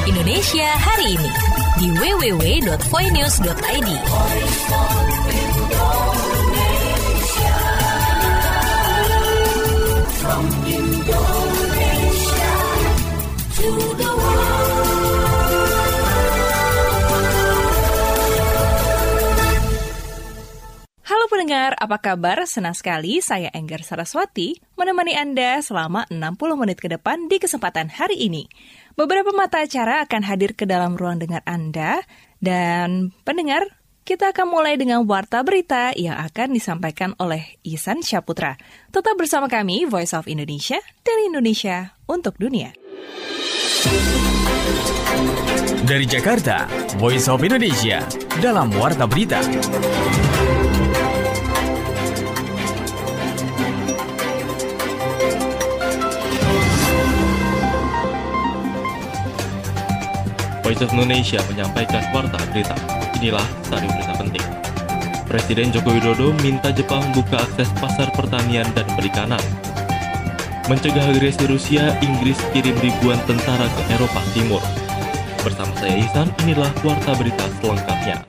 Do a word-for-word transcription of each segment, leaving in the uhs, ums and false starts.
Indonesia hari ini di w w w dot voinews dot i d. From Indonesia to the world. Halo pendengar, apa kabar? Senang sekali saya Enggar Saraswati menemani Anda selama enam puluh menit ke depan di kesempatan hari ini. Beberapa mata acara akan hadir ke dalam ruang dengar Anda, dan pendengar, kita akan mulai dengan warta berita yang akan disampaikan oleh Ihsan Syaputra. Tetap bersama kami, Voice of Indonesia, dari Indonesia untuk dunia. Dari Jakarta, Voice of Indonesia, dalam warta berita. Voice of Indonesia menyampaikan warta berita. Inilah sari berita penting. Presiden Joko Widodo minta Jepang buka akses pasar pertanian dan perikanan. Mencegah agresi Rusia, Inggris kirim ribuan tentara ke Eropa Timur. Bersama saya Ihsan, inilah warta berita selengkapnya.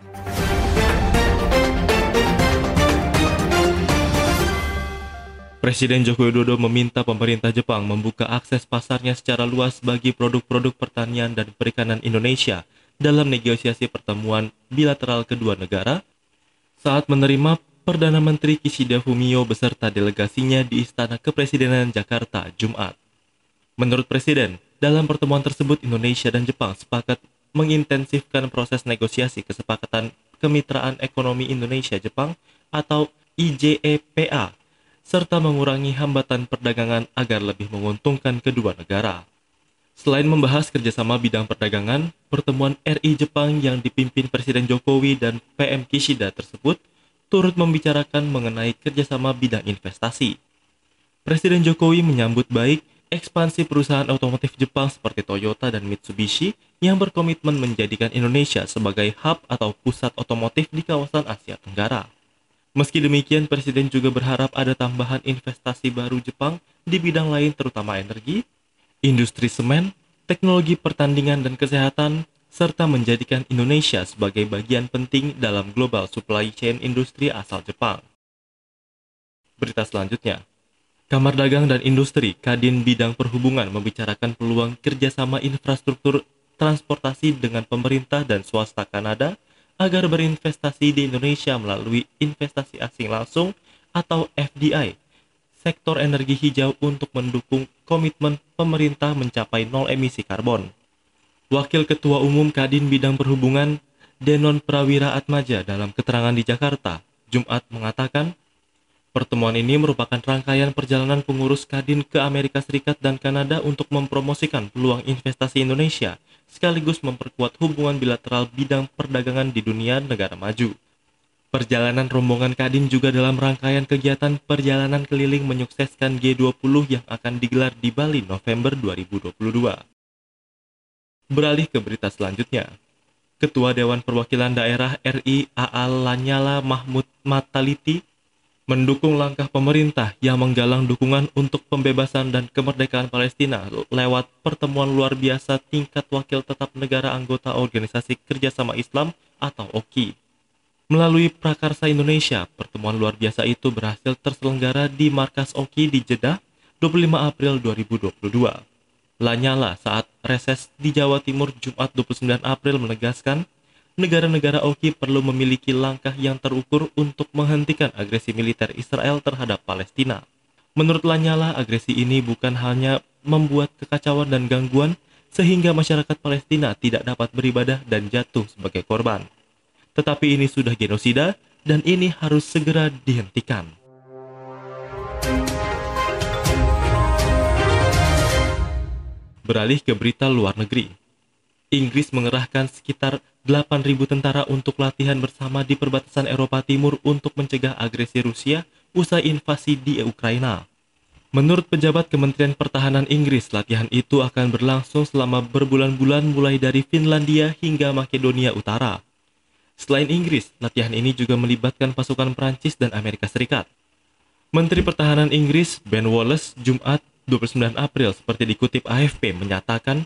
Presiden Joko Widodo meminta pemerintah Jepang membuka akses pasarnya secara luas bagi produk-produk pertanian dan perikanan Indonesia dalam negosiasi pertemuan bilateral kedua negara saat menerima Perdana Menteri Kishida Fumio beserta delegasinya di Istana Kepresidenan Jakarta, Jumat. Menurut Presiden, dalam pertemuan tersebut Indonesia dan Jepang sepakat mengintensifkan proses negosiasi kesepakatan Kemitraan Ekonomi Indonesia-Jepang atau I J E P A, serta mengurangi hambatan perdagangan agar lebih menguntungkan kedua negara. Selain membahas kerjasama bidang perdagangan, pertemuan R I Jepang yang dipimpin Presiden Jokowi dan P M Kishida tersebut turut membicarakan mengenai kerjasama bidang investasi. Presiden Jokowi menyambut baik ekspansi perusahaan otomotif Jepang seperti Toyota dan Mitsubishi yang berkomitmen menjadikan Indonesia sebagai hub atau pusat otomotif di kawasan Asia Tenggara. Meski demikian, Presiden juga berharap ada tambahan investasi baru Jepang di bidang lain terutama energi, industri semen, teknologi pertandingan dan kesehatan, serta menjadikan Indonesia sebagai bagian penting dalam global supply chain industri asal Jepang. Berita selanjutnya, Kamar Dagang dan Industri Kadin Bidang Perhubungan membicarakan peluang kerjasama infrastruktur transportasi dengan pemerintah dan swasta Kanada agar berinvestasi di Indonesia melalui investasi asing langsung atau F D I, sektor energi hijau untuk mendukung komitmen pemerintah mencapai nol emisi karbon. Wakil Ketua Umum Kadin Bidang Perhubungan, Denon Prawira Atmaja dalam keterangan di Jakarta, Jumat mengatakan, pertemuan ini merupakan rangkaian perjalanan pengurus Kadin ke Amerika Serikat dan Kanada untuk mempromosikan peluang investasi Indonesia, sekaligus memperkuat hubungan bilateral bidang perdagangan di dunia negara maju. Perjalanan rombongan Kadin juga dalam rangkaian kegiatan perjalanan keliling menyukseskan G dua puluh yang akan digelar di Bali November dua ribu dua puluh dua. Beralih ke berita selanjutnya. Ketua Dewan Perwakilan Daerah R I A A Lanyala Mahmud Mataliti mendukung langkah pemerintah yang menggalang dukungan untuk pembebasan dan kemerdekaan Palestina lewat pertemuan luar biasa tingkat wakil tetap negara anggota Organisasi Kerjasama Islam atau O K I. Melalui Prakarsa Indonesia, pertemuan luar biasa itu berhasil terselenggara di markas O K I di Jeddah dua puluh lima April dua ribu dua puluh dua. Lanyala saat reses di Jawa Timur Jumat dua puluh sembilan April menegaskan, negara-negara O K I perlu memiliki langkah yang terukur untuk menghentikan agresi militer Israel terhadap Palestina. Menurut Lanyala, agresi ini bukan hanya membuat kekacauan dan gangguan sehingga masyarakat Palestina tidak dapat beribadah dan jatuh sebagai korban. Tetapi ini sudah genosida dan ini harus segera dihentikan. Beralih ke berita luar negeri. Inggris mengerahkan sekitar delapan ribu tentara untuk latihan bersama di perbatasan Eropa Timur untuk mencegah agresi Rusia usai invasi di Ukraina. Menurut pejabat Kementerian Pertahanan Inggris, latihan itu akan berlangsung selama berbulan-bulan mulai dari Finlandia hingga Makedonia Utara. Selain Inggris, latihan ini juga melibatkan pasukan Prancis dan Amerika Serikat. Menteri Pertahanan Inggris Ben Wallace Jumat dua puluh sembilan April seperti dikutip A F P menyatakan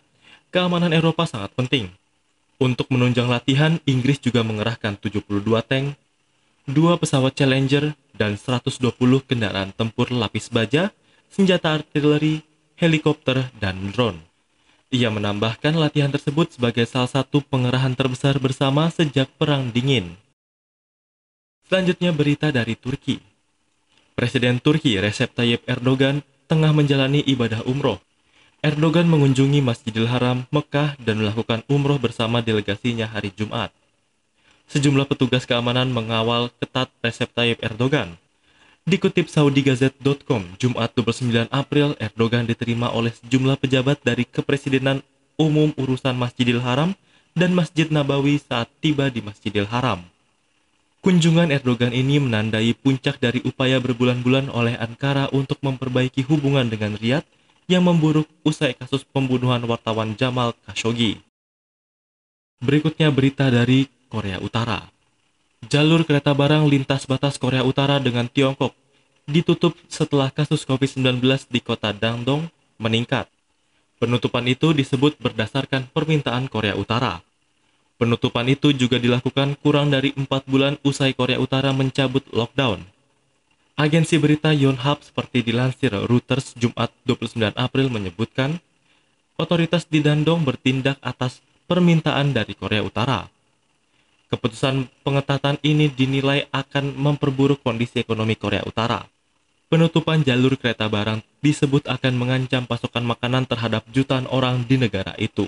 keamanan Eropa sangat penting. Untuk menunjang latihan, Inggris juga mengerahkan tujuh puluh dua tank, dua pesawat Challenger, dan seratus dua puluh kendaraan tempur lapis baja, senjata artileri, helikopter, dan drone. Ia menambahkan latihan tersebut sebagai salah satu pengerahan terbesar bersama sejak Perang Dingin. Selanjutnya berita dari Turki. Presiden Turki Recep Tayyip Erdogan tengah menjalani ibadah umroh. Erdogan mengunjungi Masjidil Haram, Mekah, dan melakukan umroh bersama delegasinya hari Jumat. Sejumlah petugas keamanan mengawal ketat Recep Tayyip Erdogan. Dikutip Saudi Gazette dot com, Jumat dua puluh sembilan April, Erdogan diterima oleh sejumlah pejabat dari Kepresidenan Umum Urusan Masjidil Haram dan Masjid Nabawi saat tiba di Masjidil Haram. Kunjungan Erdogan ini menandai puncak dari upaya berbulan-bulan oleh Ankara untuk memperbaiki hubungan dengan Riyadh yang memburuk usai kasus pembunuhan wartawan Jamal Khashoggi. Berikutnya berita dari Korea Utara. Jalur kereta barang lintas batas Korea Utara dengan Tiongkok ditutup setelah kasus covid sembilan belas di kota Dandong meningkat. Penutupan itu disebut berdasarkan permintaan Korea Utara. Penutupan itu juga dilakukan kurang dari empat bulan usai Korea Utara mencabut lockdown. Agensi berita Yonhap seperti dilansir Reuters Jumat dua puluh sembilan April menyebutkan, otoritas di Dandong bertindak atas permintaan dari Korea Utara. Keputusan pengetatan ini dinilai akan memperburuk kondisi ekonomi Korea Utara. Penutupan jalur kereta barang disebut akan mengancam pasokan makanan terhadap jutaan orang di negara itu.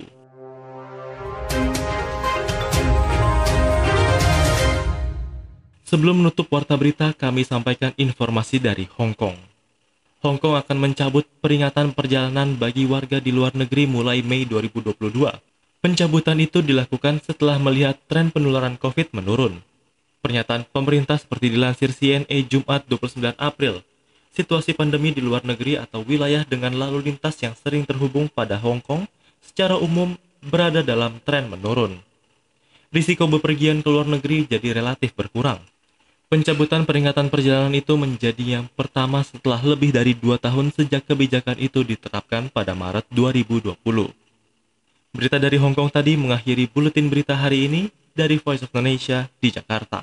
Sebelum menutup warta berita, kami sampaikan informasi dari Hong Kong. Hong Kong akan mencabut peringatan perjalanan bagi warga di luar negeri mulai Mei dua ribu dua puluh dua. Pencabutan itu dilakukan setelah melihat tren penularan COVID menurun. Pernyataan pemerintah seperti dilansir C N A Jumat dua puluh sembilan April. Situasi pandemi di luar negeri atau wilayah dengan lalu lintas yang sering terhubung pada Hong Kong secara umum berada dalam tren menurun. Risiko bepergian ke luar negeri jadi relatif berkurang. Pencabutan peringatan perjalanan itu menjadi yang pertama setelah lebih dari dua tahun sejak kebijakan itu diterapkan pada Maret dua ribu dua puluh. Berita dari Hong Kong tadi mengakhiri buletin berita hari ini dari Voice of Indonesia di Jakarta.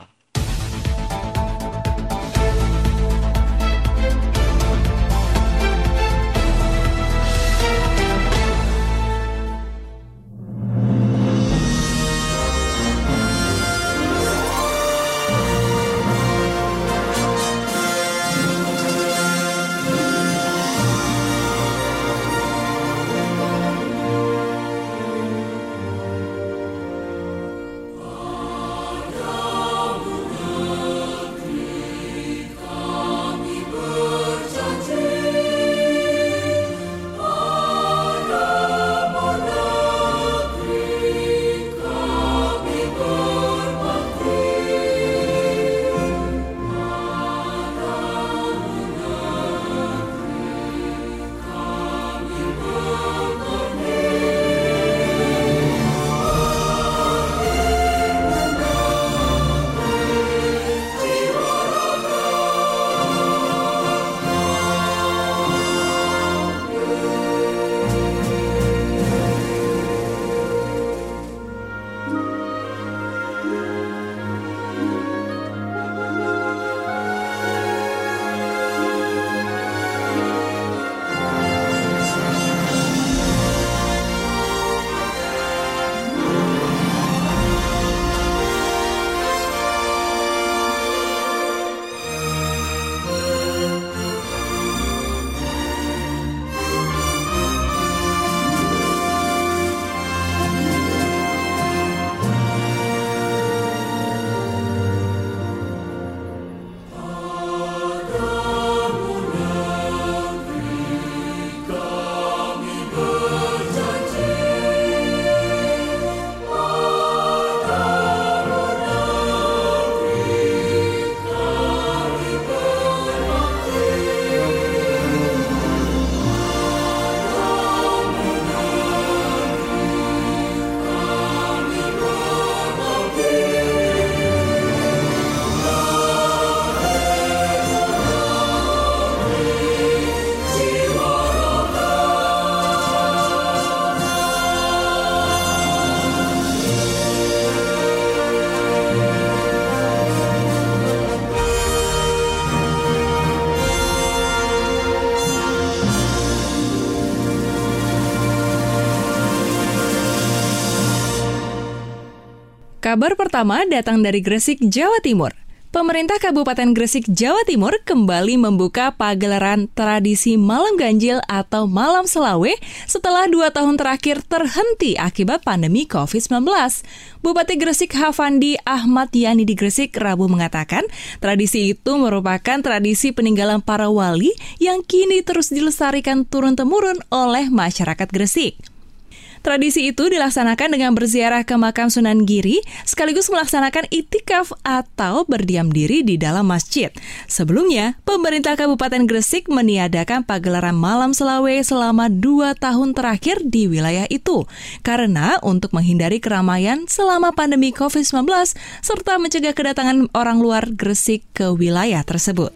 Kabar pertama datang dari Gresik, Jawa Timur. Pemerintah Kabupaten Gresik, Jawa Timur kembali membuka pagelaran tradisi Malam Ganjil atau Malam Selawe setelah dua tahun terakhir terhenti akibat pandemi covid sembilan belas. Bupati Gresik Hafandi Ahmad Yani di Gresik Rabu mengatakan, tradisi itu merupakan tradisi peninggalan para wali yang kini terus dilestarikan turun-temurun oleh masyarakat Gresik. Tradisi itu dilaksanakan dengan berziarah ke makam Sunan Giri, sekaligus melaksanakan itikaf atau berdiam diri di dalam masjid. Sebelumnya, pemerintah Kabupaten Gresik meniadakan pagelaran Malam Selawe selama dua tahun terakhir di wilayah itu, karena untuk menghindari keramaian selama pandemi covid sembilan belas, serta mencegah kedatangan orang luar Gresik ke wilayah tersebut.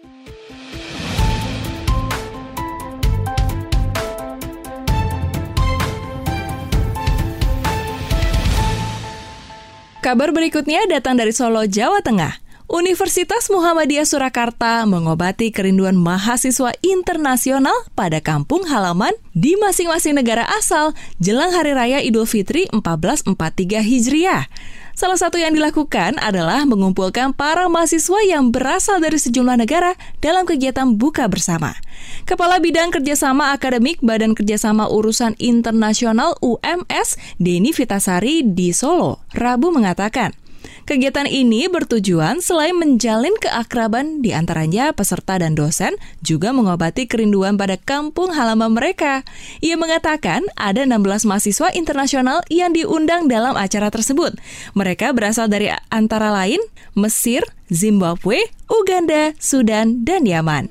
Kabar berikutnya datang dari Solo, Jawa Tengah. Universitas Muhammadiyah Surakarta mengobati kerinduan mahasiswa internasional pada kampung halaman di masing-masing negara asal jelang Hari Raya Idul Fitri seribu empat ratus empat puluh tiga Hijriah. Salah satu yang dilakukan adalah mengumpulkan para mahasiswa yang berasal dari sejumlah negara dalam kegiatan buka bersama. Kepala Bidang Kerjasama Akademik Badan Kerjasama Urusan Internasional U M S, Deni Vitasari di Solo, Rabu mengatakan, kegiatan ini bertujuan selain menjalin keakraban di antaranya peserta dan dosen, juga mengobati kerinduan pada kampung halaman mereka. Ia mengatakan ada enam belas mahasiswa internasional yang diundang dalam acara tersebut. Mereka berasal dari antara lain Mesir, Zimbabwe, Uganda, Sudan, dan Yaman.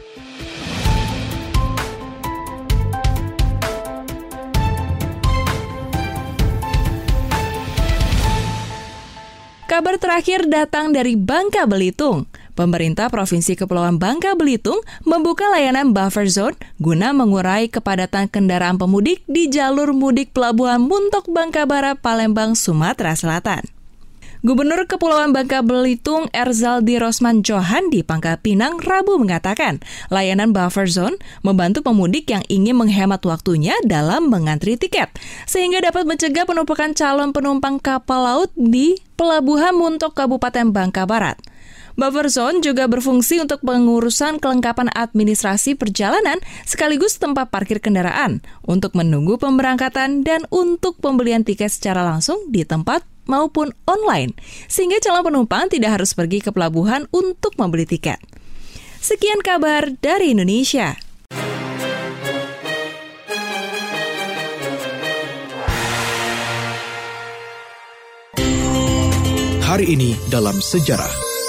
Kabar terakhir datang dari Bangka Belitung. Pemerintah Provinsi Kepulauan Bangka Belitung membuka layanan buffer zone guna mengurai kepadatan kendaraan pemudik di jalur mudik Pelabuhan Muntok Bangka Barat, Palembang, Sumatera Selatan. Gubernur Kepulauan Bangka Belitung Erzaldi Rosman Johan di Pangkal Pinang Rabu mengatakan, layanan buffer zone membantu pemudik yang ingin menghemat waktunya dalam mengantri tiket, sehingga dapat mencegah penumpukan calon penumpang kapal laut di Pelabuhan Muntok Kabupaten Bangka Barat. Buffer zone juga berfungsi untuk pengurusan kelengkapan administrasi perjalanan sekaligus tempat parkir kendaraan, untuk menunggu pemberangkatan dan untuk pembelian tiket secara langsung di tempat maupun online, sehingga calon penumpang tidak harus pergi ke pelabuhan untuk membeli tiket. Sekian kabar dari Indonesia. Hari ini dalam sejarah.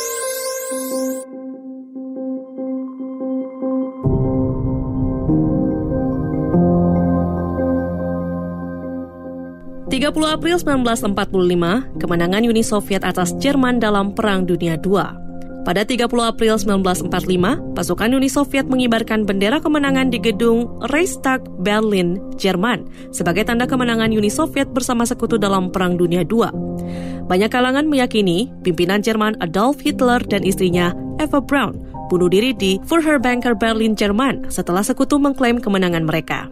tiga puluh April seribu sembilan ratus empat puluh lima, kemenangan Uni Soviet atas Jerman dalam Perang Dunia kedua. Pada tiga puluh April seribu sembilan ratus empat puluh lima, pasukan Uni Soviet mengibarkan bendera kemenangan di gedung Reichstag, Berlin, Jerman, sebagai tanda kemenangan Uni Soviet bersama sekutu dalam Perang Dunia kedua. Banyak kalangan meyakini pimpinan Jerman Adolf Hitler dan istrinya Eva Braun bunuh diri di Führerbunker Berlin, Jerman, setelah sekutu mengklaim kemenangan mereka.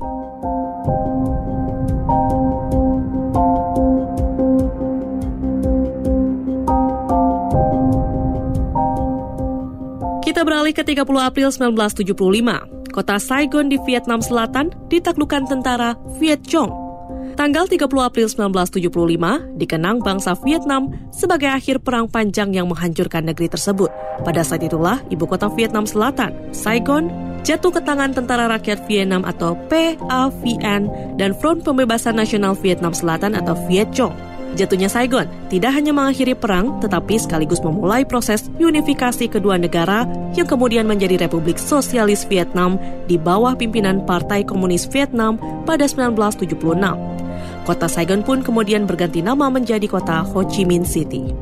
Kita beralih ke tiga puluh April seribu sembilan ratus tujuh puluh lima. Kota Saigon di Vietnam Selatan ditaklukkan tentara Viet Cong. Tanggal tiga puluh April seribu sembilan ratus tujuh puluh lima dikenang bangsa Vietnam sebagai akhir perang panjang yang menghancurkan negeri tersebut. Pada saat itulah ibu kota Vietnam Selatan, Saigon, jatuh ke tangan Tentara Rakyat Vietnam atau P A V N dan Front Pembebasan Nasional Vietnam Selatan atau Viet Cong. Jatuhnya Saigon tidak hanya mengakhiri perang, tetapi sekaligus memulai proses unifikasi kedua negara yang kemudian menjadi Republik Sosialis Vietnam di bawah pimpinan Partai Komunis Vietnam pada seribu sembilan ratus tujuh puluh enam. Kota Saigon pun kemudian berganti nama menjadi kota Ho Chi Minh City.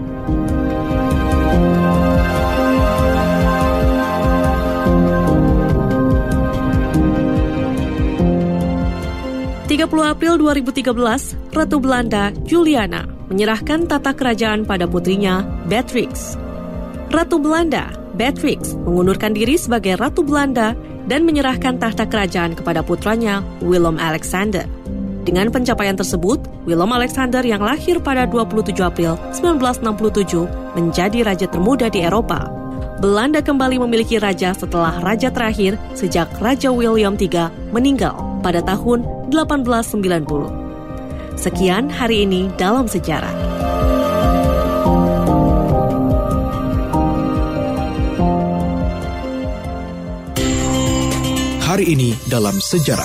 tiga puluh April dua ribu tiga belas, Ratu Belanda Juliana menyerahkan tata kerajaan pada putrinya Beatrix. Ratu Belanda Beatrix mengundurkan diri sebagai Ratu Belanda dan menyerahkan tahta kerajaan kepada putranya Willem Alexander. Dengan pencapaian tersebut, Willem Alexander yang lahir pada dua puluh tujuh April seribu sembilan ratus enam puluh tujuh menjadi raja termuda di Eropa. Belanda kembali memiliki raja setelah raja terakhir sejak Raja William ketiga meninggal pada tahun delapan belas sembilan puluh. Sekian hari ini dalam sejarah. Hari ini dalam sejarah.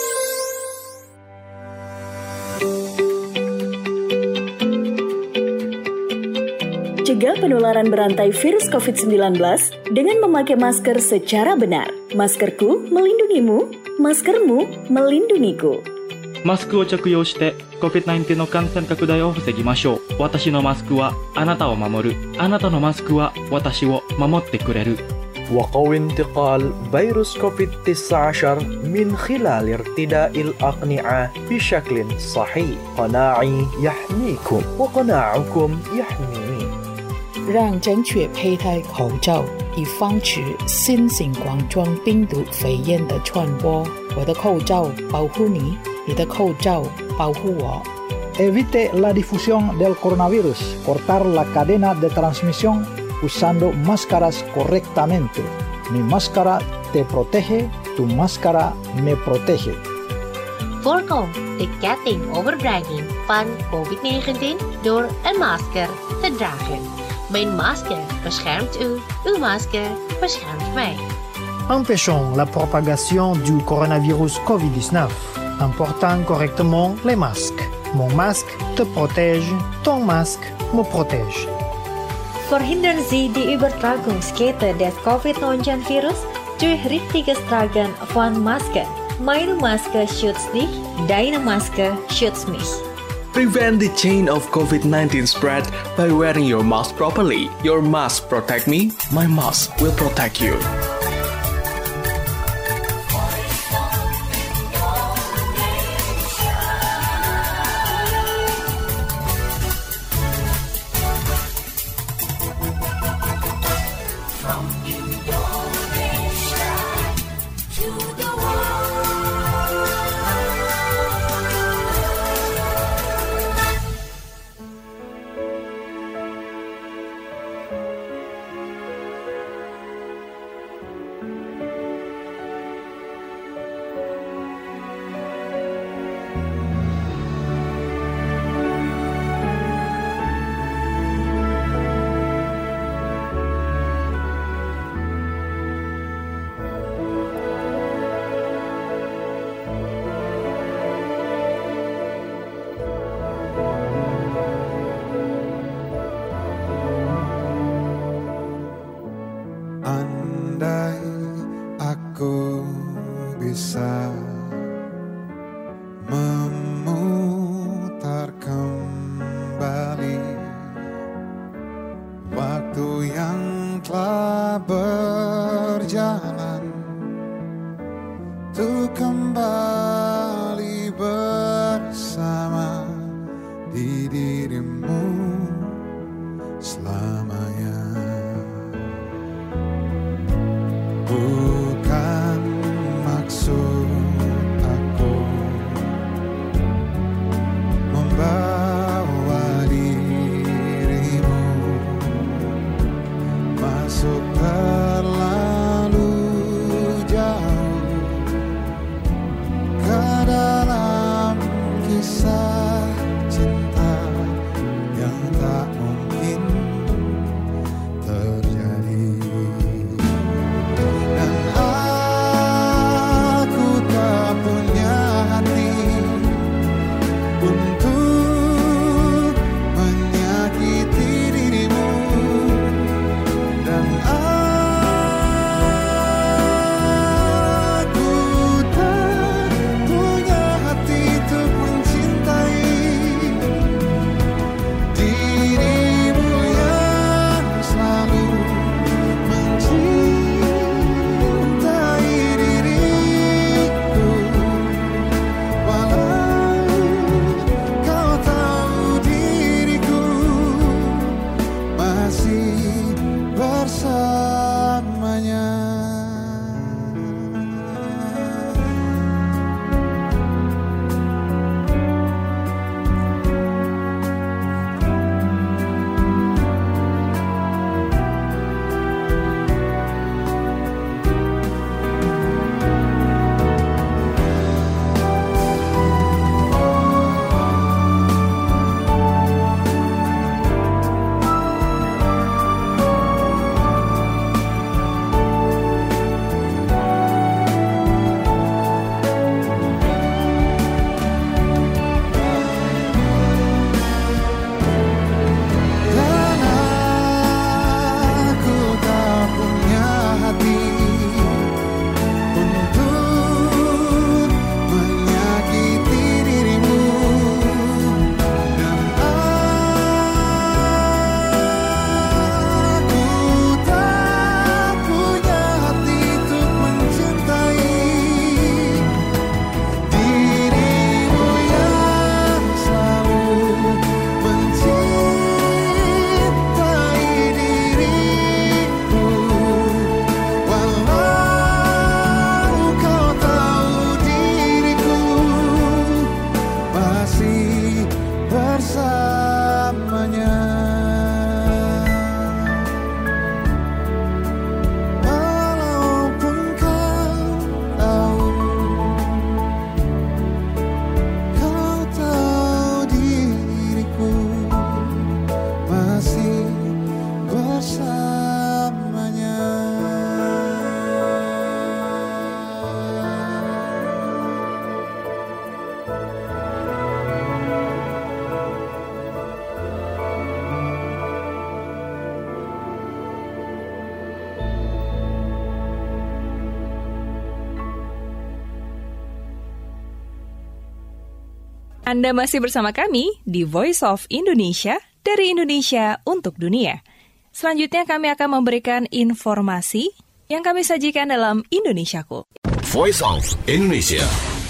Cegah penularan berantai virus covid sembilan belas dengan memakai masker secara benar. Maskerku melindungimu, maskermu melindungiku. マスクを着用して コビッドナインティーン の感染拡大を防ぎましょう。私のマスクはあなたを守る。あなたのマスクは私を守ってくれる。 وقوي انتقال فيروس كوفيد تسعة عشر من خلال ارتداء الأقنعة بشكل صحيح. قناعي يحميكم وقناعكم يحميني. 让正确佩戴口罩，以防止新型冠状病毒肺炎的传播。我的口罩保护你，你的口罩保护我。 Evite la difusión del coronavirus. Cortar la cadena de transmisión usando máscaras correctamente. Mi máscara te protege, tu máscara me protege. Voorkom de ketting overbrenging van covid negentien door een masker te dragen. Mijn masker beschermt u, uw masker beschermt mij. Empêchons la propagation du coronavirus covid dix-neuf en portant correctement les masques. Mon masque te protège, ton masque me protège. Verhindern Sie die Übertragungskette des covid neunzehn virus durch richtiges Tragen von Masken. Meine Maske schützt dich, deine Maske schützt mich. Prevent the chain of covid nineteen spread by wearing your mask properly. Your mask protect me, my mask will protect you. Andai aku bisa memutar kembali waktu yang telah berjalan, untuk kembali bersama di dirimu selamanya. Bukan maksud aku membawa dirimu masuk terlalu jauh ke dalam kisah cinta yang tak mungkin terjadi. Anda masih bersama kami di Voice of Indonesia, dari Indonesia untuk dunia. Selanjutnya kami akan memberikan informasi yang kami sajikan dalam Indonesiaku. Voice of Indonesia.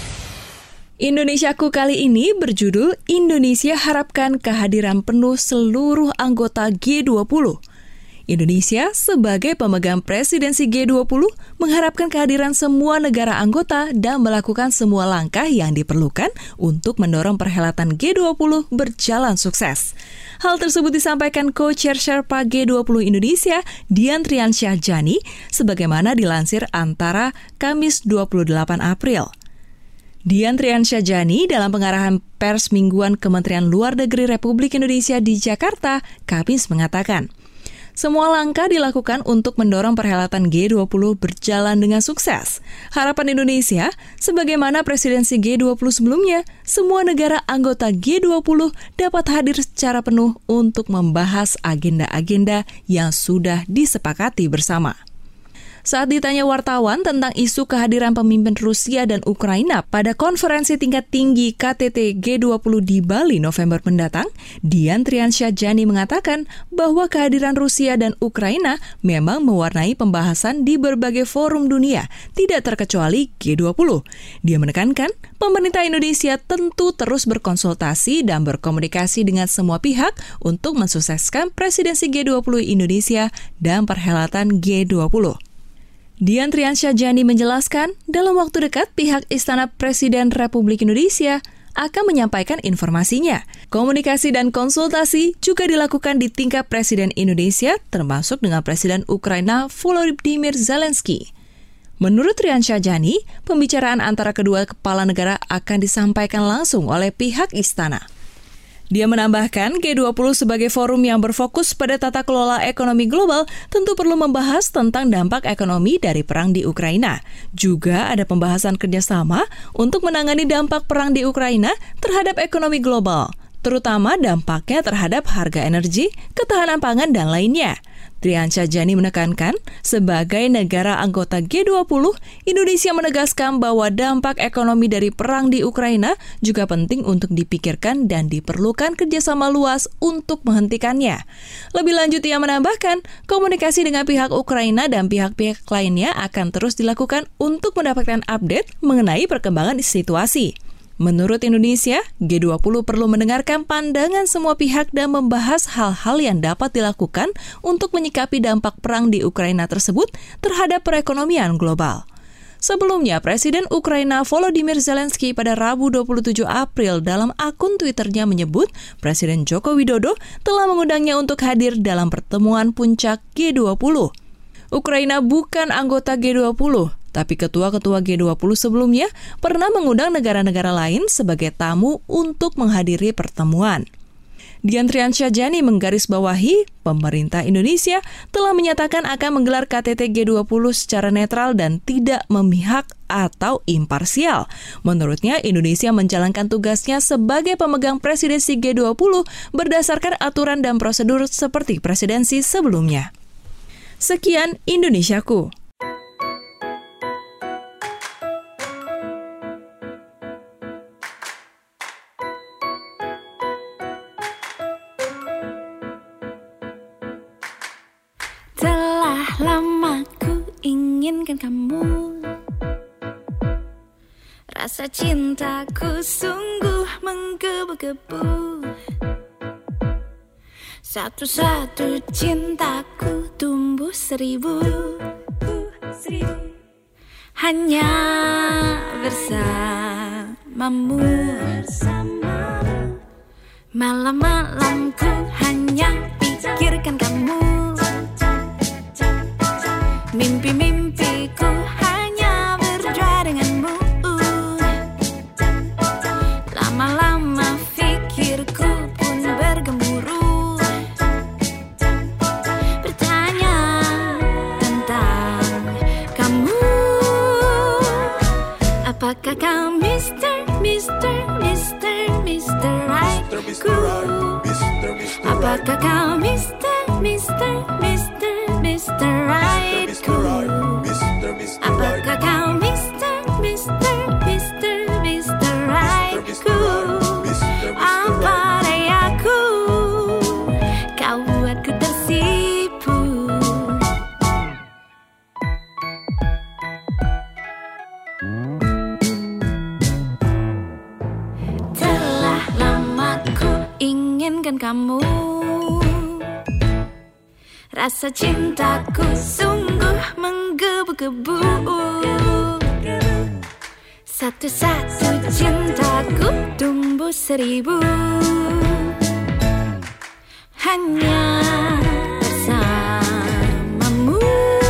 Indonesiaku kali ini berjudul Indonesia harapkan kehadiran penuh seluruh anggota G dua puluh. Indonesia sebagai pemegang presidensi G dua puluh mengharapkan kehadiran semua negara anggota dan melakukan semua langkah yang diperlukan untuk mendorong perhelatan G dua puluh berjalan sukses. Hal tersebut disampaikan Co-Chair Sherpa G dua puluh Indonesia, Dian Triansyah Jani, sebagaimana dilansir Antara Kamis dua puluh delapan April. Dian Triansyah Jani dalam pengarahan pers mingguan Kementerian Luar Negeri Republik Indonesia di Jakarta, Kamis mengatakan, semua langkah dilakukan untuk mendorong perhelatan G dua puluh berjalan dengan sukses. Harapan Indonesia, sebagaimana presidensi G dua puluh sebelumnya, semua negara anggota G dua puluh dapat hadir secara penuh untuk membahas agenda-agenda yang sudah disepakati bersama. Saat ditanya wartawan tentang isu kehadiran pemimpin Rusia dan Ukraina pada konferensi tingkat tinggi K T T G dua puluh di Bali November mendatang, Dian Triansyah Jani mengatakan bahwa kehadiran Rusia dan Ukraina memang mewarnai pembahasan di berbagai forum dunia, tidak terkecuali G dua puluh. Dia menekankan, pemerintah Indonesia tentu terus berkonsultasi dan berkomunikasi dengan semua pihak untuk mensukseskan presidensi G dua puluh Indonesia dan perhelatan G dua puluh. Dian Triansyah Jani menjelaskan, dalam waktu dekat pihak Istana Presiden Republik Indonesia akan menyampaikan informasinya. Komunikasi dan konsultasi juga dilakukan di tingkat Presiden Indonesia, termasuk dengan Presiden Ukraina Volodymyr Zelensky. Menurut Triansyah Jani, pembicaraan antara kedua kepala negara akan disampaikan langsung oleh pihak istana. Dia menambahkan, G dua puluh sebagai forum yang berfokus pada tata kelola ekonomi global tentu perlu membahas tentang dampak ekonomi dari perang di Ukraina. Juga ada pembahasan kerjasama untuk menangani dampak perang di Ukraina terhadap ekonomi global, terutama dampaknya terhadap harga energi, ketahanan pangan, dan lainnya. Triansyah Jani menekankan, sebagai negara anggota G dua puluh, Indonesia menegaskan bahwa dampak ekonomi dari perang di Ukraina juga penting untuk dipikirkan dan diperlukan kerjasama luas untuk menghentikannya. Lebih lanjut, ia menambahkan, komunikasi dengan pihak Ukraina dan pihak-pihak lainnya akan terus dilakukan untuk mendapatkan update mengenai perkembangan situasi. Menurut Indonesia, G dua puluh perlu mendengarkan pandangan semua pihak dan membahas hal-hal yang dapat dilakukan untuk menyikapi dampak perang di Ukraina tersebut terhadap perekonomian global. Sebelumnya, Presiden Ukraina Volodymyr Zelensky pada Rabu dua puluh tujuh April dalam akun Twitternya menyebut Presiden Joko Widodo telah mengundangnya untuk hadir dalam pertemuan puncak G dua puluh. Ukraina bukan anggota G dua puluh, tapi ketua-ketua G dua puluh sebelumnya pernah mengundang negara-negara lain sebagai tamu untuk menghadiri pertemuan. Dian Triansyah Jani menggarisbawahi, pemerintah Indonesia telah menyatakan akan menggelar K T T G dua puluh secara netral dan tidak memihak atau imparsial. Menurutnya, Indonesia menjalankan tugasnya sebagai pemegang presidensi G dua puluh berdasarkan aturan dan prosedur seperti presidensi sebelumnya. Sekian Indonesiaku. Telah lama ku inginkan kamu, rasa cintaku sungguh menggebu-gebu. Satu-satu cintaku tumbuh seribu, hanya bersamamu. Malam-malam ku hanya pikirkan kamu. Mimpi-mimpiku hanya berdua denganmu. Lama-lama pikirku pun bergemuruh, bertanya tentang kamu. Apakah kau Mister, Mister, Mister, Mister Rightku? Apakah kau Mister, Mister, Mister, Mister Rightku? Apakah kau Mister, Mister, Mister, Mister Rightku? kamu. Rasa cintaku sungguh menggebu-gebu. Satu-satu cintaku tumbuh seribu. Hanya bersamamu.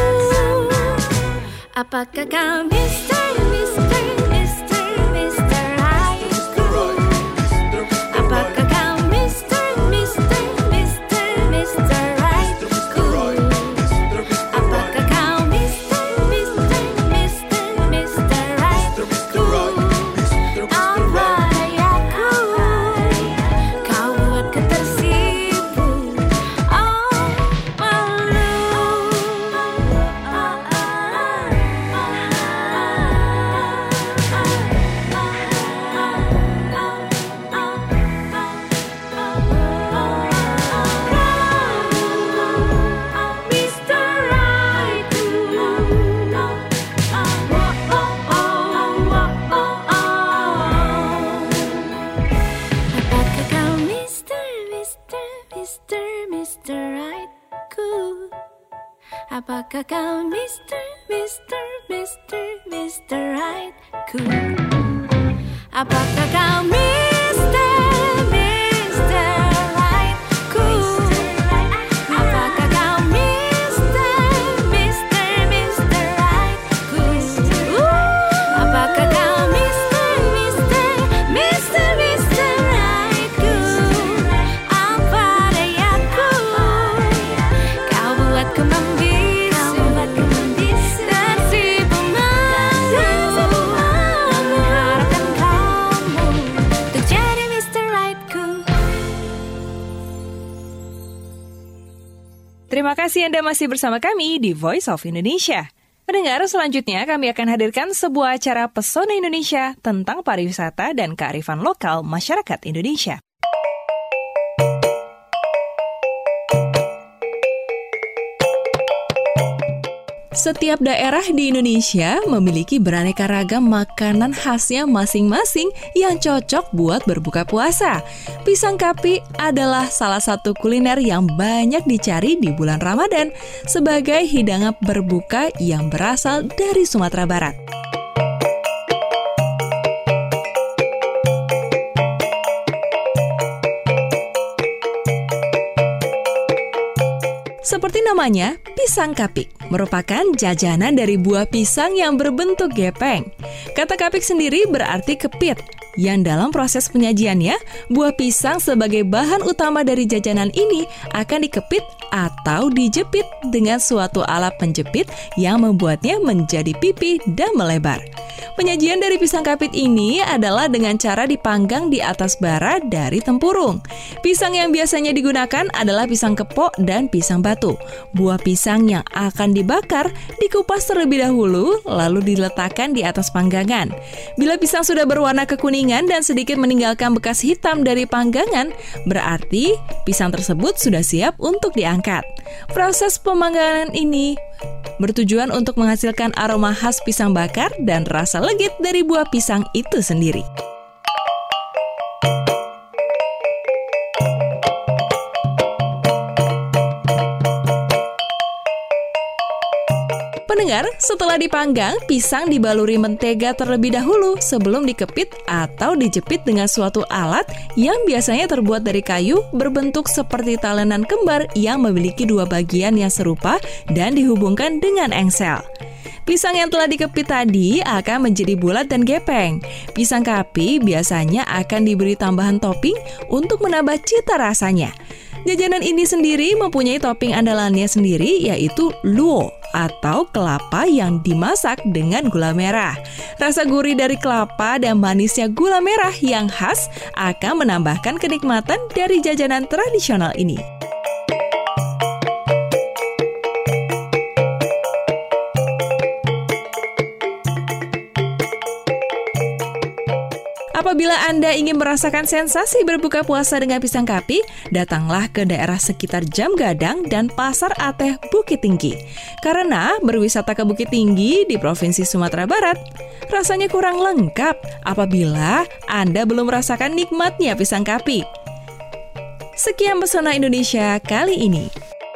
Apakah kau Mister, Mister, Mister, Mister Raitku? Apakah kau Mister, Mister, Mister, Mister Raitku? Apakah kau Mister, Mister, Mister, Mister Raitku? Apa dayaku kau buatku tersipu? Oh malu. Apakah kau Mister, Mister, Mister, Mister Rightku? Apakah kau Mister, Mister Rightku? Apakah kau Mister, Mister, Mister Rightku? Apakah kau Mister, Mister, Mister, Mister Rightku? Apa dayaku kau buatku membisu. Terima kasih Anda masih bersama kami di Voice of Indonesia. Pendengar, selanjutnya kami akan hadirkan sebuah acara Pesona Indonesia tentang pariwisata dan kearifan lokal masyarakat Indonesia. Setiap daerah di Indonesia memiliki beraneka ragam makanan khasnya masing-masing yang cocok buat berbuka puasa. Pisang kapi adalah salah satu kuliner yang banyak dicari di bulan Ramadan sebagai hidangan berbuka yang berasal dari Sumatera Barat. Seperti namanya, pisang kapik merupakan jajanan dari buah pisang yang berbentuk gepeng. Kata kapik sendiri berarti kepit, yang dalam proses penyajiannya, buah pisang sebagai bahan utama dari jajanan ini akan dikepit atau dijepit dengan suatu alat penjepit yang membuatnya menjadi pipi dan melebar. Penyajian dari pisang kapit ini adalah dengan cara dipanggang di atas bara dari tempurung. Pisang yang biasanya digunakan adalah pisang kepok dan pisang batu. Buah pisang yang akan dibakar dikupas terlebih dahulu, lalu diletakkan di atas panggangan. Bila pisang sudah berwarna kekuningan dan sedikit meninggalkan bekas hitam dari panggangan, berarti pisang tersebut sudah siap untuk diangkat. Proses pemanggangan ini bertujuan untuk menghasilkan aroma khas pisang bakar dan rasa legit dari buah pisang itu sendiri. Pendengar, setelah dipanggang, pisang dibaluri mentega terlebih dahulu sebelum dikepit atau dijepit dengan suatu alat yang biasanya terbuat dari kayu berbentuk seperti talenan kembar yang memiliki dua bagian yang serupa dan dihubungkan dengan engsel. Pisang yang telah dikepit tadi akan menjadi bulat dan gepeng. Pisang kapi biasanya akan diberi tambahan topping untuk menambah cita rasanya. Jajanan ini sendiri mempunyai topping andalannya sendiri, yaitu luo atau kelapa yang dimasak dengan gula merah. Rasa gurih dari kelapa dan manisnya gula merah yang khas akan menambahkan kenikmatan dari jajanan tradisional ini. Apabila Anda ingin merasakan sensasi berbuka puasa dengan pisang kapi, datanglah ke daerah sekitar Jam Gadang dan Pasar Ateh Bukit Tinggi. Karena berwisata ke Bukit Tinggi di Provinsi Sumatera Barat rasanya kurang lengkap apabila Anda belum merasakan nikmatnya pisang kapi. Sekian Pesona Indonesia kali ini.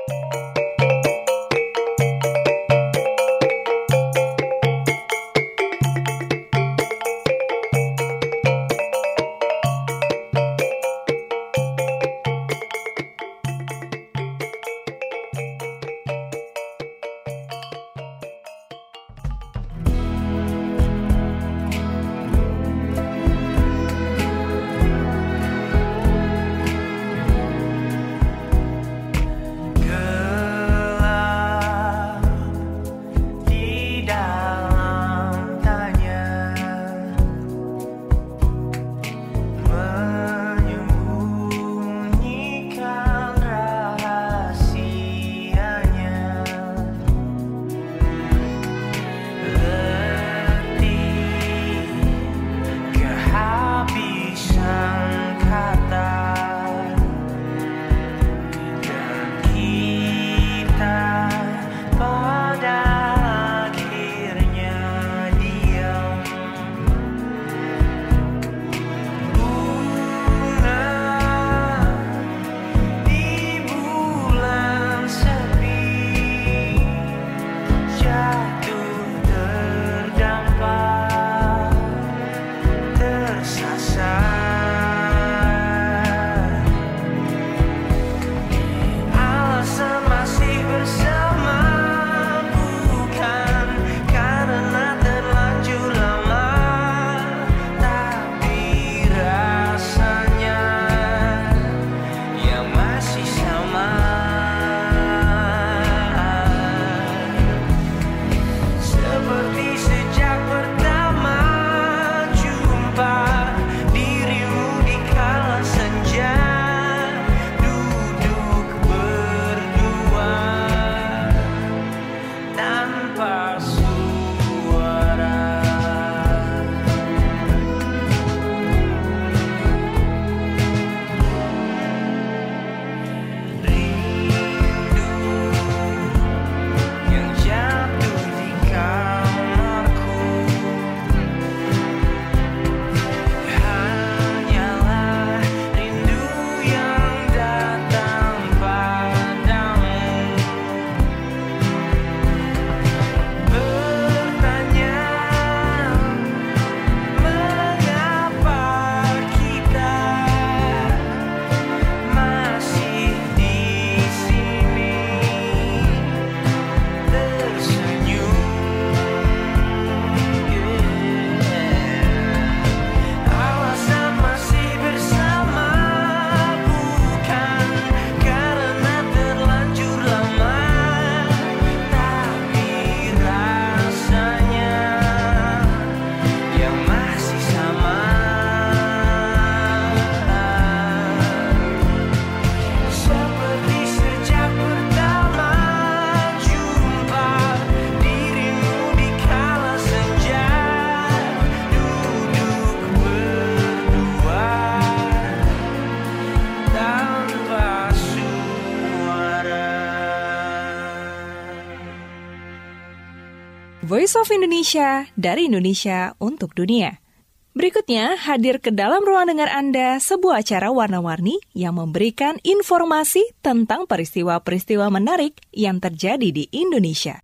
Voice of Indonesia, dari Indonesia untuk dunia. Berikutnya, hadir ke dalam ruang dengar Anda sebuah acara warna-warni yang memberikan informasi tentang peristiwa-peristiwa menarik yang terjadi di Indonesia.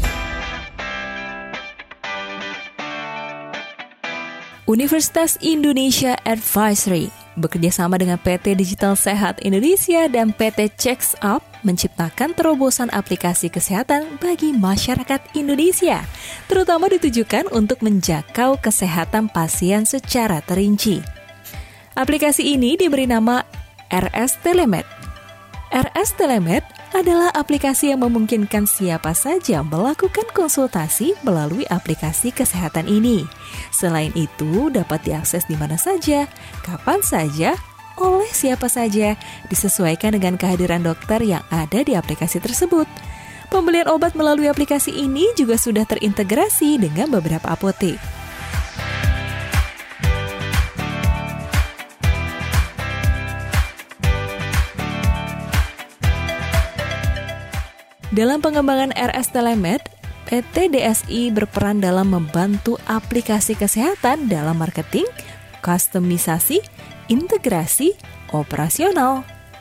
Universitas Indonesia Advisory bekerjasama dengan P T Digital Sehat Indonesia dan P T ChecksUp menciptakan terobosan aplikasi kesehatan bagi masyarakat Indonesia, terutama ditujukan untuk menjangkau kesehatan pasien secara terinci. Aplikasi ini diberi nama R S Telemed. R S Telemed adalah aplikasi yang memungkinkan siapa saja melakukan konsultasi melalui aplikasi kesehatan ini. Selain itu, dapat diakses di mana saja, kapan saja, oleh siapa saja, disesuaikan dengan kehadiran dokter yang ada di aplikasi tersebut. Pembelian obat melalui aplikasi ini juga sudah terintegrasi dengan beberapa apotek. Dalam pengembangan R S Telemed, P T D S I berperan dalam membantu aplikasi kesehatan dalam marketing, kustomisasi, integrasi, operasional,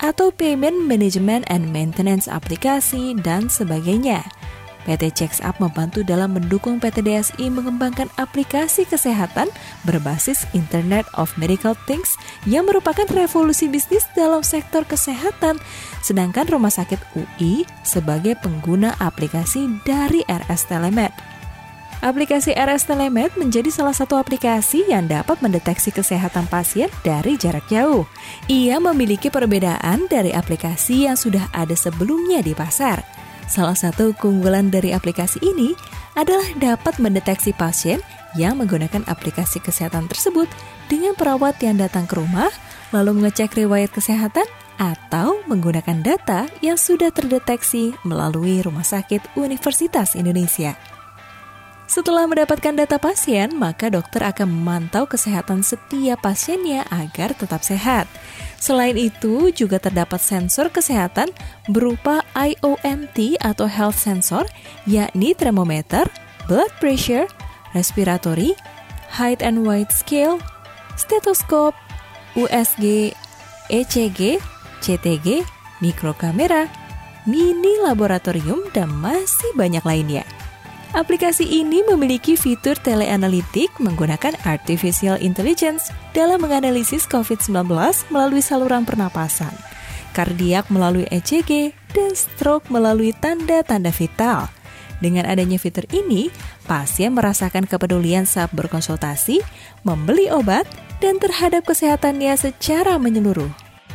atau Payment Management and Maintenance aplikasi, dan sebagainya. P T ChecksUp membantu dalam mendukung P T D S I mengembangkan aplikasi kesehatan berbasis Internet of Medical Things yang merupakan revolusi bisnis dalam sektor kesehatan, sedangkan Rumah Sakit U I sebagai pengguna aplikasi dari R S Telemed. Aplikasi R S Telemed menjadi salah satu aplikasi yang dapat mendeteksi kesehatan pasien dari jarak jauh. Ia memiliki perbedaan dari aplikasi yang sudah ada sebelumnya di pasar. Salah satu keunggulan dari aplikasi ini adalah dapat mendeteksi pasien yang menggunakan aplikasi kesehatan tersebut dengan perawat yang datang ke rumah, lalu mengecek riwayat kesehatan, atau menggunakan data yang sudah terdeteksi melalui Rumah Sakit Universitas Indonesia. Setelah mendapatkan data pasien, maka dokter akan memantau kesehatan setiap pasiennya agar tetap sehat. Selain itu, juga terdapat sensor kesehatan berupa I O M T atau health sensor, yakni termometer, blood pressure, respiratory, height and weight scale, stetoskop, U S G, E C G, C T G, mikrokamera, mini laboratorium, dan masih banyak lainnya. Aplikasi ini memiliki fitur teleanalitik menggunakan artificial intelligence dalam menganalisis covid sembilan belas melalui saluran pernapasan, kardiak melalui E C G, dan stroke melalui tanda-tanda vital. Dengan adanya fitur ini, pasien merasakan kepedulian saat berkonsultasi, membeli obat, dan terhadap kesehatannya secara menyeluruh.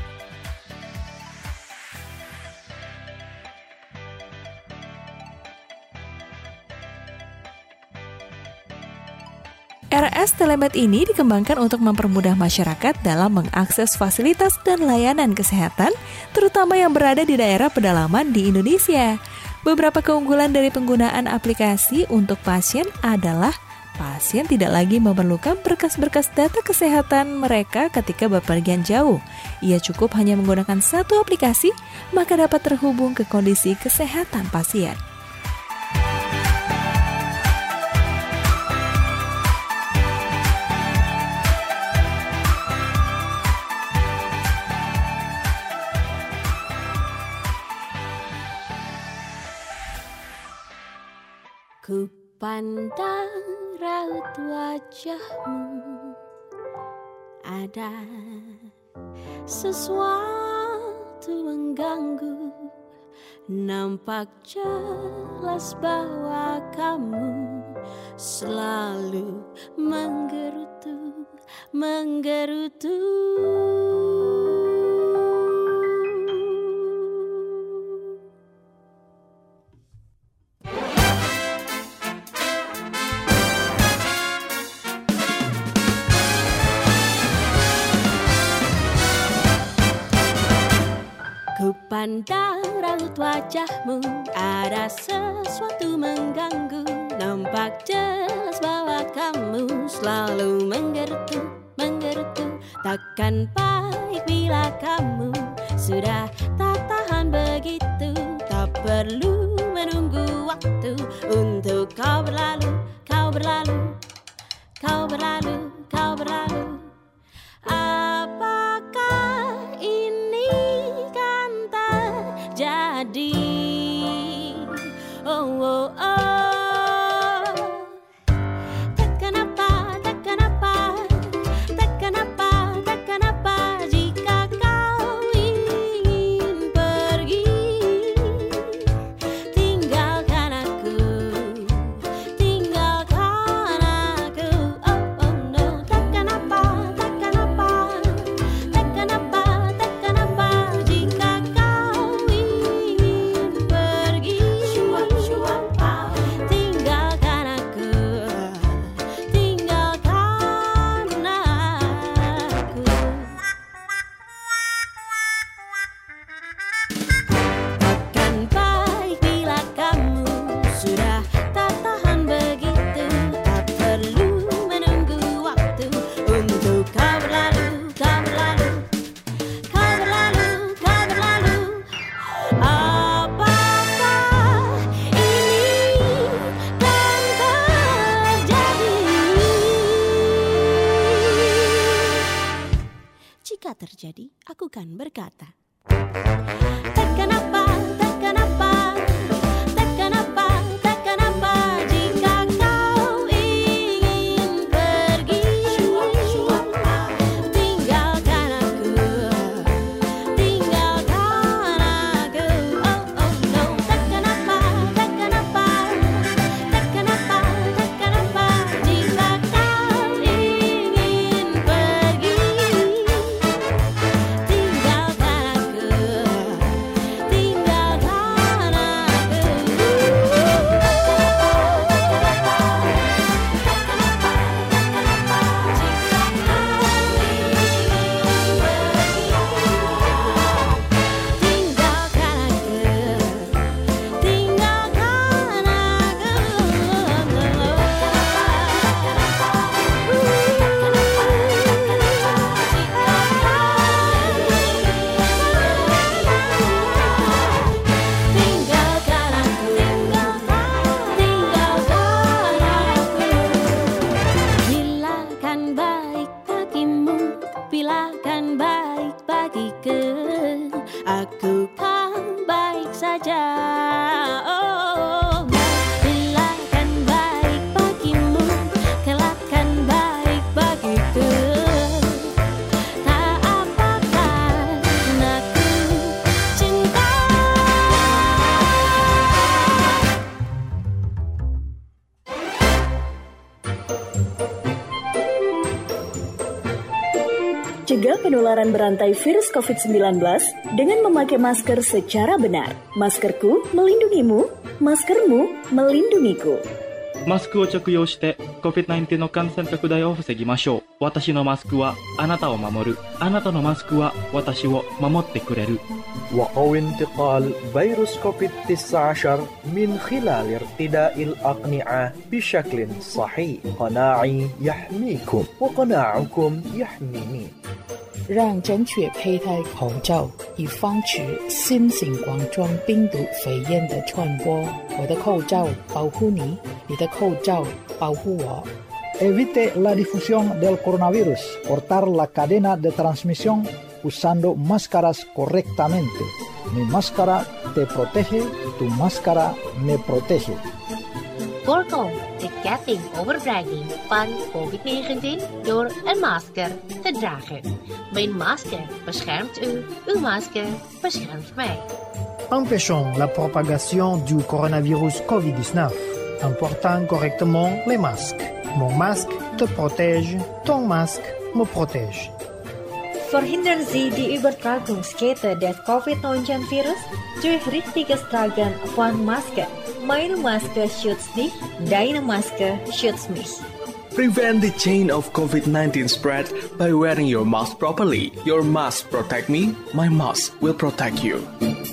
R S Telemed ini dikembangkan untuk mempermudah masyarakat dalam mengakses fasilitas dan layanan kesehatan, terutama yang berada di daerah pedalaman di Indonesia. Beberapa keunggulan dari penggunaan aplikasi untuk pasien adalah pasien tidak lagi memerlukan berkas-berkas data kesehatan mereka ketika bepergian jauh. Ia cukup hanya menggunakan satu aplikasi, maka dapat terhubung ke kondisi kesehatan pasien. Ku pandang raut wajahmu, ada sesuatu mengganggu. Nampak jelas bahwa kamu selalu menggerutu, menggerutu. Ku pandang raut wajahmu, ada sesuatu mengganggu. Nampak jelas bahwa kamu selalu menggerutu, menggerutu. Takkan baik bila kamu sudah tak tahan begitu. Tak perlu menunggu waktu untuk kau berlalu, kau berlalu, kau berlalu, kau berlalu. Apakah ini kan terjadi? Oh, oh, oh. Takkan apa, takkan apa, takkan apa, takkan apa jika kau ingin pergi. Tinggalkan aku, tinggalkan aku. Oh, oh no. Takkan apa, takkan apa, takkan apa, takkan apa jika kau ingin pergi. Tinggalkan aku, tinggalkan aku. Takkan baik bila kamu sudah tak tahan begitu. Tak perlu menunggu waktu untuk kau berlalu, kau berlalu, kau berlalu, kau berlalu. Apakah ini kan terjadi? Jika terjadi, aku kan berkata, Takkan apa, takkan apa, takkan apa, takkan apa jika kau ingin pergi. Tinggalkan aku, tinggalkan aku. Oh oh no, takkan apa, takkan apa, takkan apa, takkan apa jika kau ingin pergi. Tinggalkan aku, tinggalkan Bilakan baik bagimu, bilakan baik bagiku, aku kan baik saja. Oh, bilakan baik bagimu, kelakkan baik bagiku. Tak apakan aku cinta. Cegah penularan berantai virus covid sembilan belas dengan memakai masker secara benar. Maskerku melindungimu, maskermu melindungiku. マスクを着用して コビッドナインティーン の感染拡大を防ぎましょう。私のマスクはあなたを守る。あなたのマスクは私を守ってくれる。 وقو انتقال فيروس كوفيد تسعة عشر من خلال ارتداء الأقنعة بشكل صحيح. قناعي يحميكم وقناعكم يحميني. 让正确佩戴口罩，以防止新型冠状病毒肺炎的传播。我的口罩保护你，你的口罩保护我。 Evite la difusión del coronavirus. Cortar la cadena de transmisión usando máscaras correctamente. Mi máscara te protege, tu máscara me protege. Voorkom de ketting overdraging van covid negentien door een masker te dragen. Mijn masker beschermt u, uw masker beschermt mij. Empêchons la propagation du coronavirus covid dix-neuf en portant correctement les masques. Mon masque te protège, ton masque me protège. Verhindern Sie die Übertragungskette des covid neunzehn Virus durch richtiges Tragen von Maske. Meine Maske schützt dich, deine Maske schützt mich. Prevent the chain of covid nineteen spread by wearing your mask properly. Your mask protect me, my mask will protect you.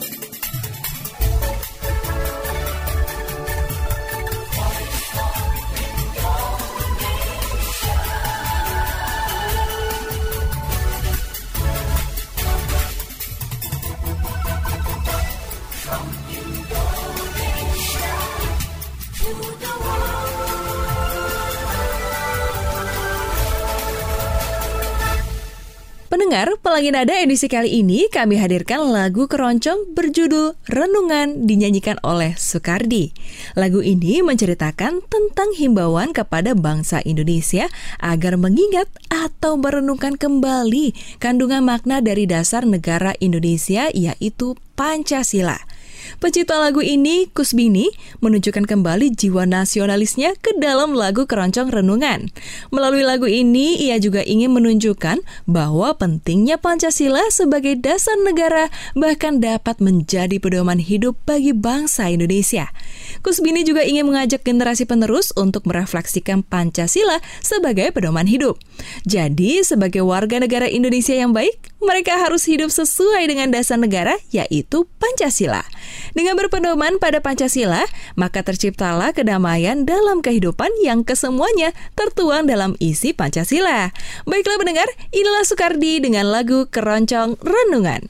Pendengar, Pelangi Nada edisi kali ini kami hadirkan lagu keroncong berjudul Renungan dinyanyikan oleh Soekardi. Lagu ini menceritakan tentang himbauan kepada bangsa Indonesia agar mengingat atau merenungkan kembali kandungan makna dari dasar negara Indonesia, yaitu Pancasila. Pencipta lagu ini, Kusbini, menunjukkan kembali jiwa nasionalisnya ke dalam lagu keroncong renungan. Melalui lagu ini, ia juga ingin menunjukkan bahwa pentingnya Pancasila sebagai dasar negara bahkan dapat menjadi pedoman hidup bagi bangsa Indonesia. Kusbini juga ingin mengajak generasi penerus untuk merefleksikan Pancasila sebagai pedoman hidup. Jadi, sebagai warga negara Indonesia yang baik, mereka harus hidup sesuai dengan dasar negara, yaitu Pancasila. Dengan berpedoman pada Pancasila, maka terciptalah kedamaian dalam kehidupan yang kesemuanya tertuang dalam isi Pancasila. Baiklah pendengar, inilah Soekardi dengan lagu Keroncong Renungan.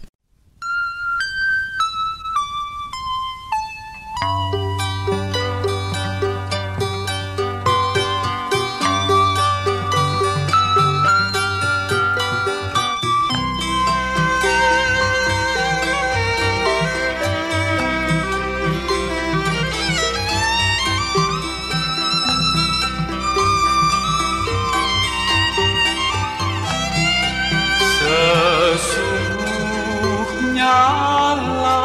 nyala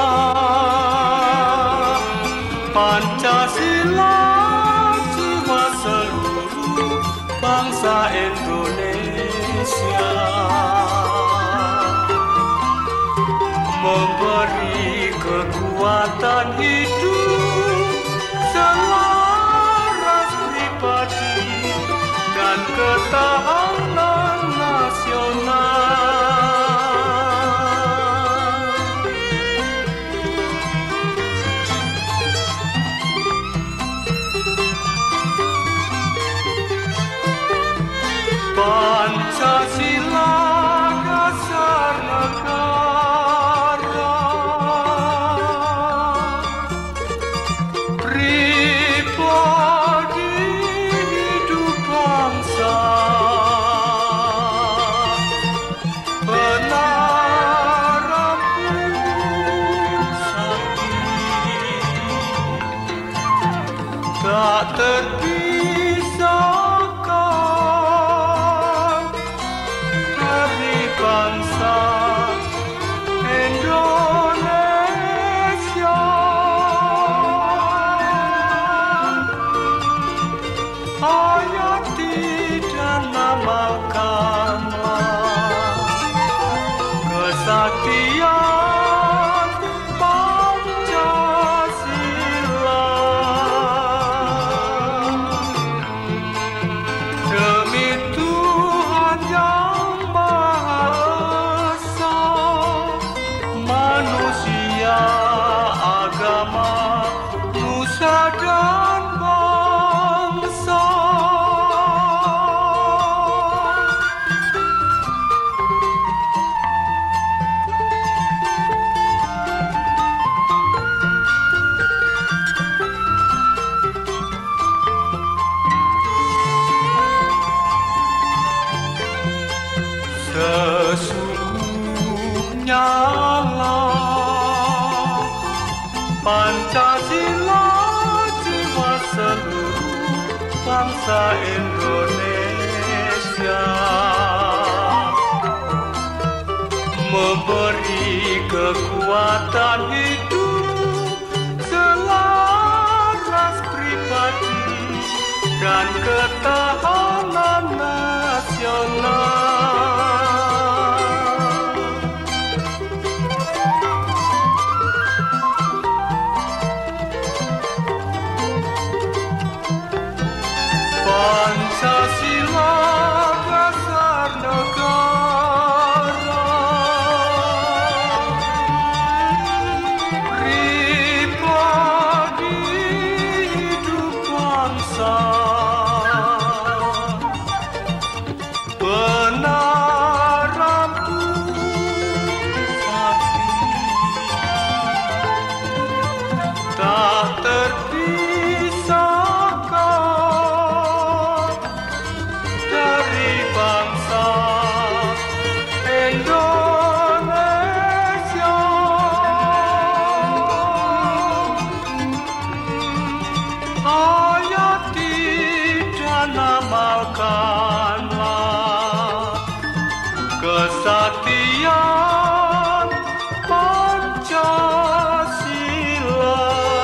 Pancasila jiwa seluruh bangsa Indonesia, memberi kekuatan hidup selaras pribadi dan ketahanan nasional. Pancasila dasar negara, pribadi hidup bangsa, benar sakti, tak terpisah bangsa Indonesia. Hayati dan amalkanlah kesaktian Pancasila. Demi Tuhan yang manusia, agama, nusa dan bangsa. Sesungguhnya Pancasila jiwa seluruh bangsa Indonesia, memberi kekuatan hidup selaras pribadi dan ketahanan nasional. Pancasila dasar negara, pribadi hidup bangsa, benar sakti, tak terpisahkan dari bangsa Indonesia. Hayati dan amalkanlah kesaktian Pancasila.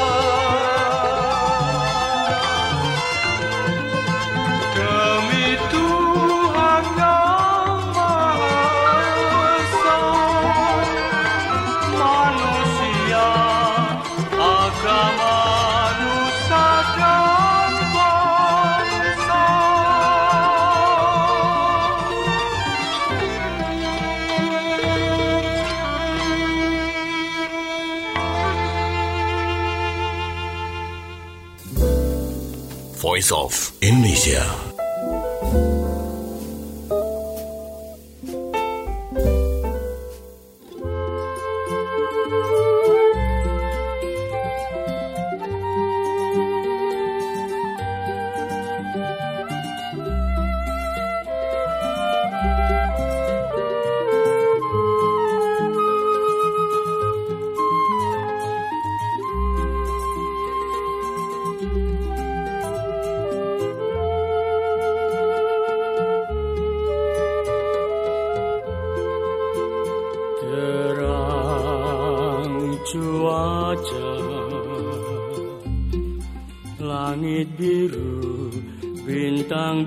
Demi Tuhan yang Maha Esa, manusia, agama, nusa dan bangsa. Voice of Indonesia. cuaca, langit biru, bintang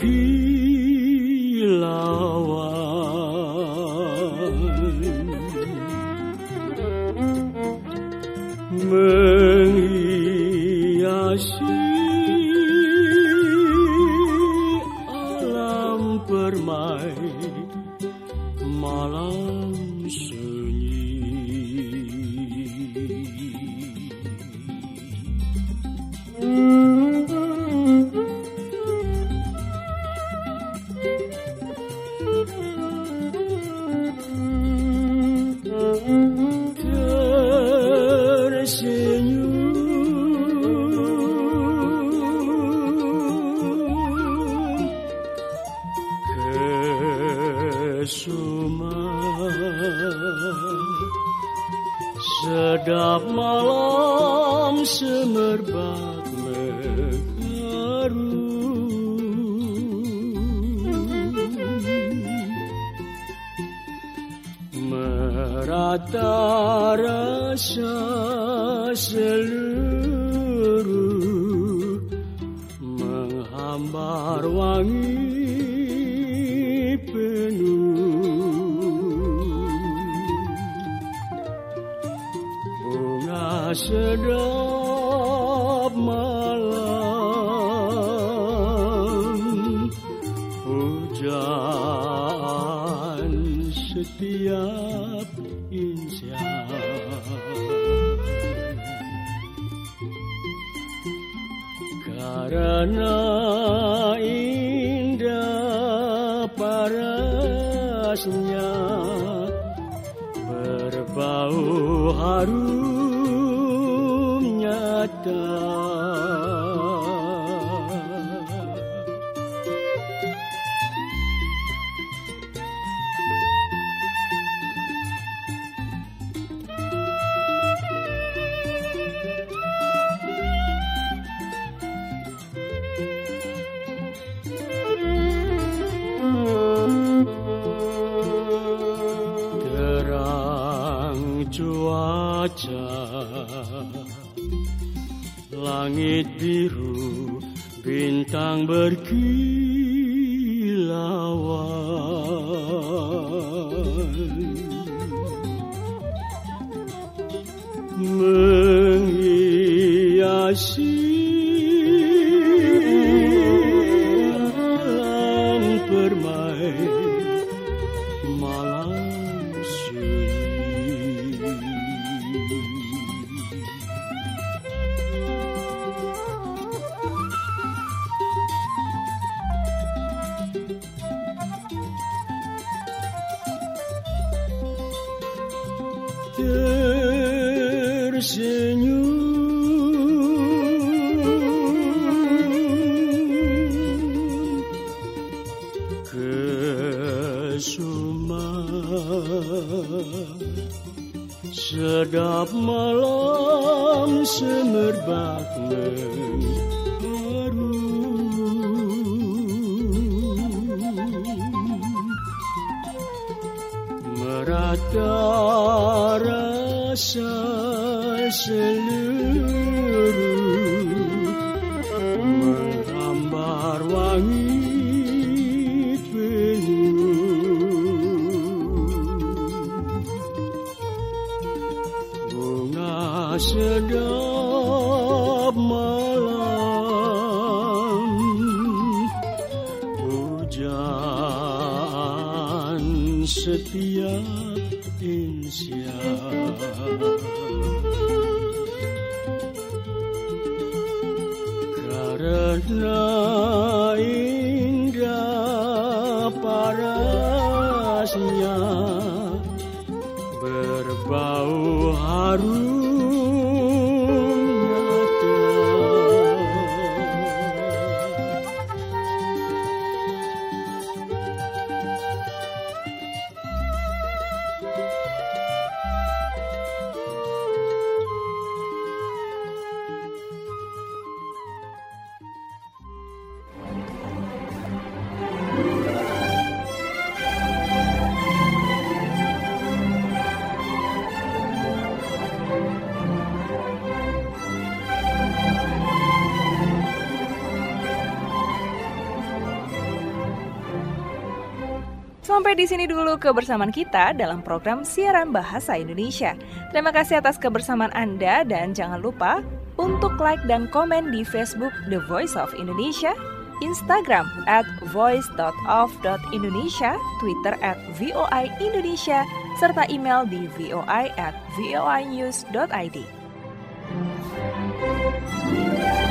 berkilauan, menghiasi alam permai malam sunyi. Sedap malam semerbak mekaru, merata rasa seluruh, menghambar wangi penuh. Sedap malam, hujan setiap insan, karena indah parasnya berbau harum nyata. Terang cuaca, langit biru, bintang berkilauan, menghiasi alam permai malam sunyi. Tersenyum kesuma, sedap malam semerbak mengharu, merata rasa seluruh, menghambar wangi penuh, bunga sedap malam, hujan setiap insan, karena indah parasnya berbau harum nyata. Sampai di sini dulu kebersamaan kita dalam program Siaran Bahasa Indonesia. Terima kasih atas kebersamaan Anda dan jangan lupa untuk like dan komen di Facebook The Voice of Indonesia, Instagram at voice dot of dot indonesia, Twitter at V O I Indonesia, serta email di voi at voinews dot id.